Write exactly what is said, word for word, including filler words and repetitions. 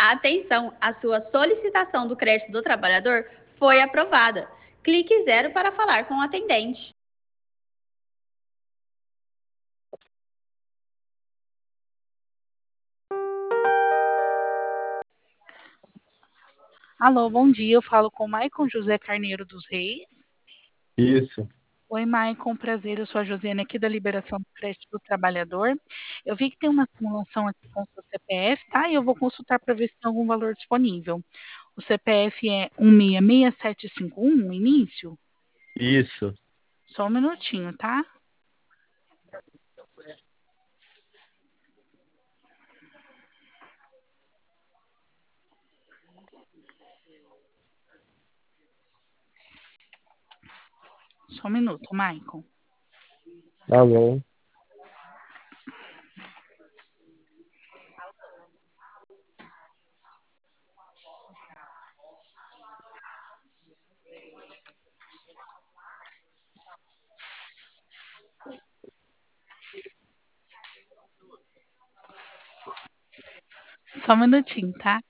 Atenção, a sua solicitação do crédito do trabalhador foi aprovada. Clique zero para falar com o atendente. Alô, bom dia. Eu falo com Maicon José Carneiro dos Reis. Isso, Oi, Maicon, prazer. Eu sou a Josiane aqui da Liberação do Crédito do Trabalhador. Eu vi que tem uma simulação aqui com o seu C P F, tá? E eu vou consultar para ver se tem algum valor disponível. O C P F é um seis seis sete cinco um, o início? isso. Só um minutinho, tá? Só um minuto, Maicon. Tá bom. Só um minutinho, tá?